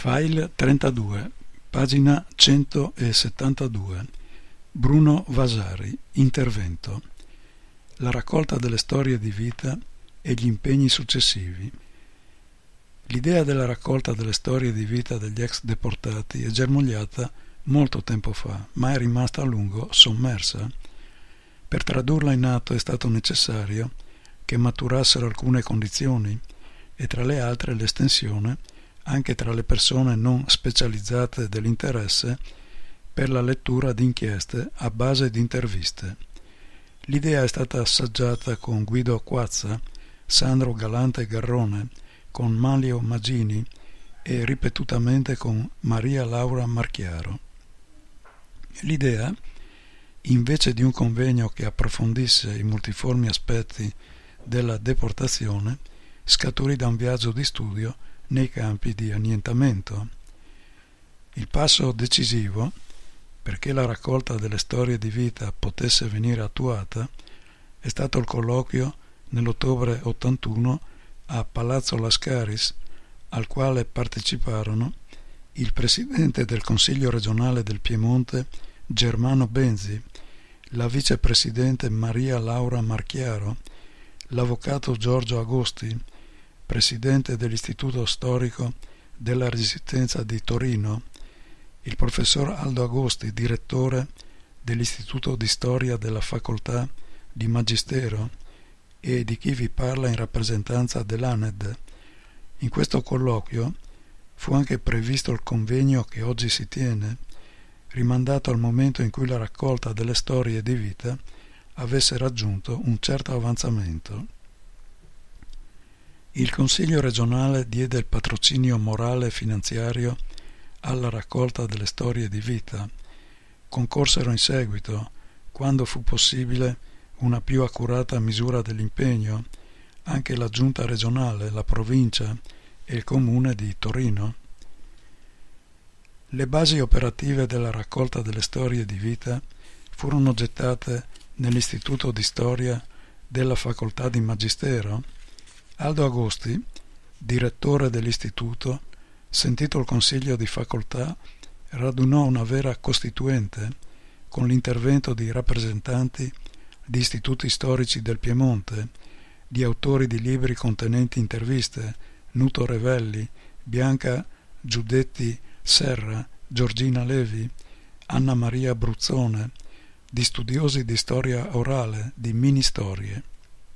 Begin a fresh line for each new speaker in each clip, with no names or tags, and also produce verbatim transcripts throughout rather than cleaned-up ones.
File trentadue, pagina centosettantadue. Bruno Vasari, intervento. La raccolta delle storie di vita e gli impegni successivi. L'idea della raccolta delle storie di vita degli ex deportati è germogliata molto tempo fa, ma è rimasta a lungo sommersa. Per tradurla in atto è stato necessario che maturassero alcune condizioni, e tra le altre l'estensione, anche tra le persone non specializzate dell'interesse, per la lettura di inchieste a base di interviste. L'idea è stata assaggiata con Guido Quazza, Sandro Galante Garrone, con Manlio Magini e ripetutamente con Maria Laura Marchiaro. L'idea, invece di un convegno che approfondisse i multiformi aspetti della deportazione, scaturì da un viaggio di studio nei campi di annientamento. Il passo decisivo, perché la raccolta delle storie di vita potesse venire attuata, è stato il colloquio nell'ottobre ottantuno a Palazzo Lascaris, al quale parteciparono il presidente del Consiglio regionale del Piemonte Germano Benzi, la vicepresidente Maria Laura Marchiaro, l'avvocato Giorgio Agosti, presidente dell'Istituto Storico della Resistenza di Torino, il professor Aldo Agosti, direttore dell'Istituto di Storia della Facoltà di Magistero, e di chi vi parla in rappresentanza dell'A N E D. In questo colloquio fu anche previsto il convegno che oggi si tiene, rimandato al momento in cui la raccolta delle storie di vita avesse raggiunto un certo avanzamento. Il Consiglio regionale diede il patrocinio morale e finanziario alla raccolta delle storie di vita. Concorsero in seguito, quando fu possibile una più accurata misura dell'impegno, anche la giunta regionale, la provincia e il comune di Torino. Le basi operative della raccolta delle storie di vita furono gettate nell'Istituto di Storia della Facoltà di Magistero. Aldo Agosti, direttore dell'istituto, sentito il consiglio di facoltà, radunò una vera costituente con l'intervento di rappresentanti di istituti storici del Piemonte, di autori di libri contenenti interviste, Nuto Revelli, Bianca Giudetti Serra, Giorgina Levi, Anna Maria Bruzzone, di studiosi di storia orale, di mini-storie.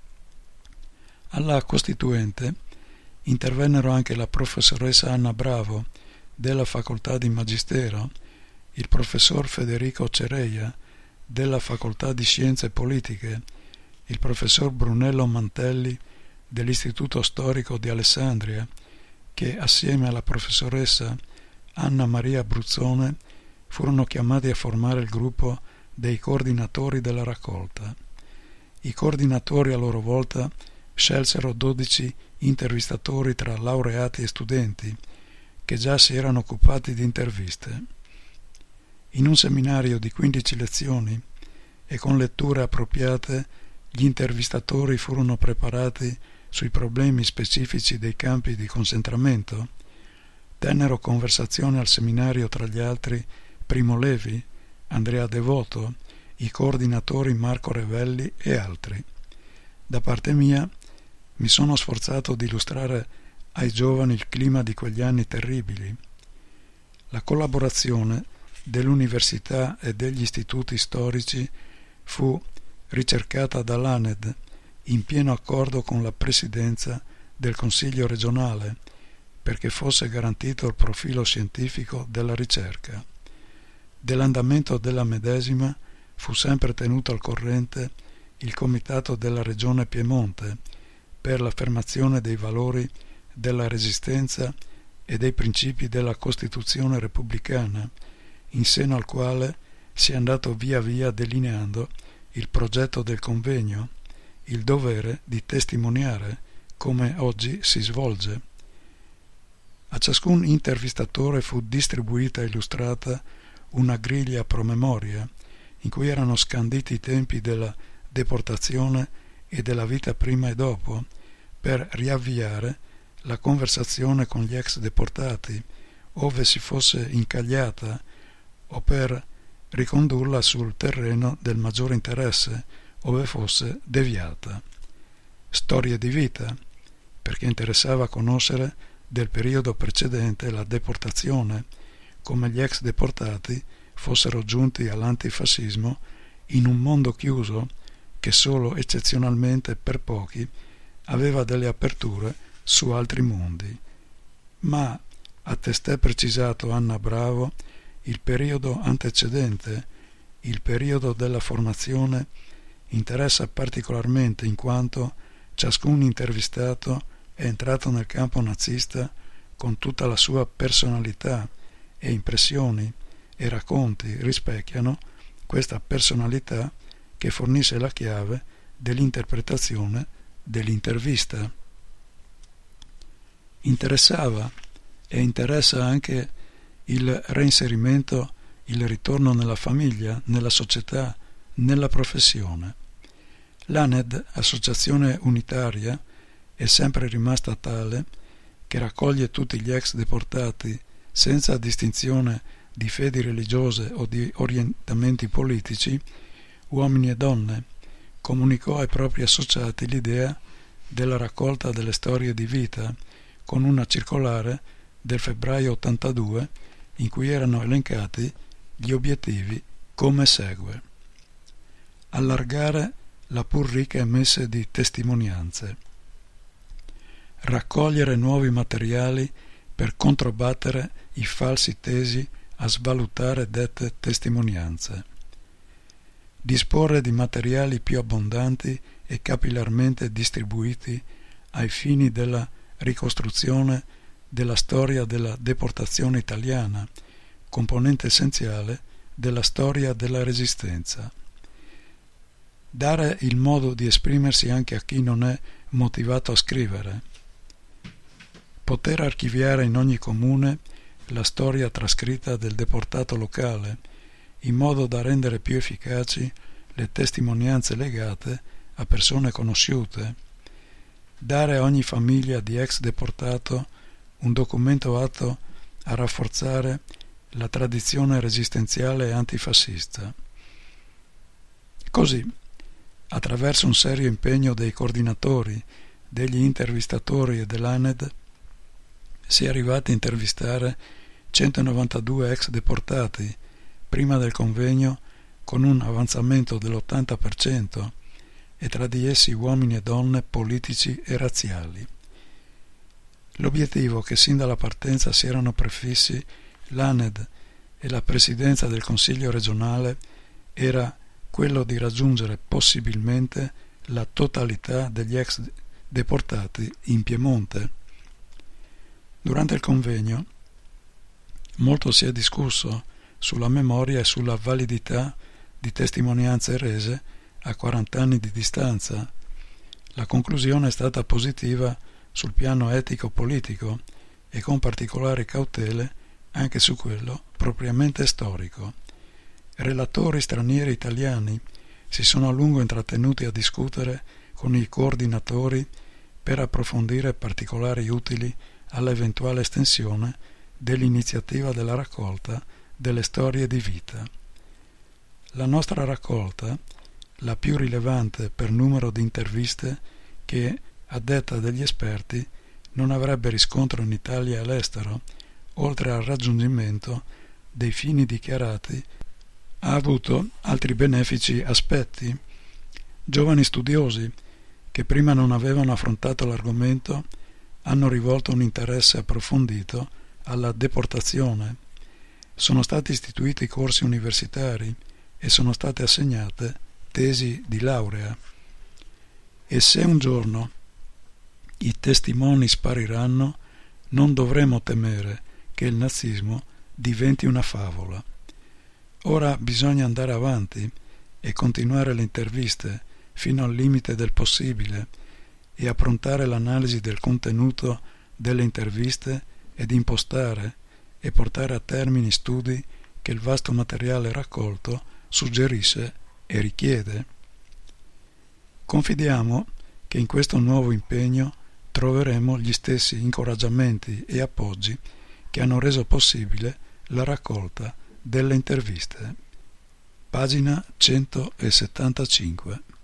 Alla costituente intervennero anche la professoressa Anna Bravo della Facoltà di Magistero, il professor Federico Cereia della Facoltà di Scienze Politiche, il professor Brunello Mantelli dell'Istituto Storico di Alessandria, che assieme alla professoressa Anna Maria Bruzzone furono chiamati a formare il gruppo dei coordinatori della raccolta. I coordinatori a loro volta scelsero dodici intervistatori tra laureati e studenti che già si erano occupati di interviste. In un seminario di quindici lezioni e con letture appropriate, gli intervistatori furono preparati sui problemi specifici dei campi di concentramento. Tennero conversazione al seminario tra gli altri Primo Levi, Andrea Devoto, i coordinatori Marco Revelli e altri. Da parte mia mi sono sforzato di illustrare ai giovani il clima di quegli anni terribili. La collaborazione dell'università e degli istituti storici fu ricercata dall'A N E D in pieno accordo con la presidenza del Consiglio regionale perché fosse garantito il profilo scientifico della ricerca. Dell'andamento della medesima fu sempre tenuto al corrente il Comitato della Regione Piemonte per l'affermazione dei valori della Resistenza e dei principi della Costituzione repubblicana, in seno al quale si è andato via via delineando il progetto del convegno, il dovere di testimoniare come oggi si svolge. A ciascun intervistatore fu distribuita e illustrata una griglia promemoria in cui erano scanditi i tempi della deportazione e della vita prima e dopo, per riavviare la conversazione con gli ex deportati ove si fosse incagliata o per ricondurla sul terreno del maggiore interesse ove fosse deviata. Storie di vita, perché interessava conoscere del periodo precedente la deportazione, come gli ex deportati fossero giunti all'antifascismo in un mondo chiuso che solo eccezionalmente per pochi aveva delle aperture su altri mondi. Ma, a testè precisato Anna Bravo, il periodo antecedente, il periodo della formazione, interessa particolarmente in quanto ciascun intervistato è entrato nel campo nazista con tutta la sua personalità e impressioni e racconti rispecchiano questa personalità che fornisce la chiave dell'interpretazione dell'intervista. Interessava e interessa anche il reinserimento, il ritorno nella famiglia, nella società, nella professione. L'A N E D, associazione unitaria, è sempre rimasta tale che raccoglie tutti gli ex deportati senza distinzione di fedi religiose o di orientamenti politici, uomini e donne. Comunicò ai propri associati l'idea della raccolta delle storie di vita con una circolare del febbraio ottantadue in cui erano elencati gli obiettivi come segue: allargare la pur ricca messe di testimonianze, raccogliere nuovi materiali per controbattere i falsi tesi a svalutare dette testimonianze, disporre di materiali più abbondanti e capillarmente distribuiti ai fini della ricostruzione della storia della deportazione italiana, componente essenziale della storia della Resistenza. Dare il modo di esprimersi anche a chi non è motivato a scrivere. Poter archiviare in ogni comune la storia trascritta del deportato locale, in modo da rendere più efficaci le testimonianze legate a persone conosciute. Dare a ogni famiglia di ex deportato un documento atto a rafforzare la tradizione resistenziale e antifascista. Così, attraverso un serio impegno dei coordinatori, degli intervistatori e dell'A N E D, si è arrivati a intervistare centonovantadue ex deportati prima del convegno, con un avanzamento dell'ottanta per cento, e tra di essi uomini e donne politici e razziali. L'obiettivo che sin dalla partenza si erano prefissi l'A N E D e la Presidenza del Consiglio regionale era quello di raggiungere possibilmente la totalità degli ex deportati in Piemonte. Durante il convegno molto si è discusso sulla memoria e sulla validità di testimonianze rese a quaranta anni di distanza. La conclusione è stata positiva sul piano etico-politico e con particolari cautele anche su quello propriamente storico. Relatori stranieri italiani si sono a lungo intrattenuti a discutere con i coordinatori per approfondire particolari utili all'eventuale estensione dell'iniziativa della raccolta delle storie di vita. La nostra raccolta, la più rilevante per numero di interviste che, a detta degli esperti, non avrebbe riscontro in Italia e all'estero, oltre al raggiungimento dei fini dichiarati, ha avuto altri benefici aspetti. Giovani studiosi, che prima non avevano affrontato l'argomento, hanno rivolto un interesse approfondito alla deportazione. Sono stati istituiti corsi universitari e sono state assegnate tesi di laurea. E se un giorno i testimoni spariranno, non dovremo temere che il nazismo diventi una favola. Ora bisogna andare avanti e continuare le interviste fino al limite del possibile e approntare l'analisi del contenuto delle interviste ed impostare e portare a termine studi che il vasto materiale raccolto suggerisce e richiede. Confidiamo che in questo nuovo impegno troveremo gli stessi incoraggiamenti e appoggi che hanno reso possibile la raccolta delle interviste. Pagina centosettantacinque.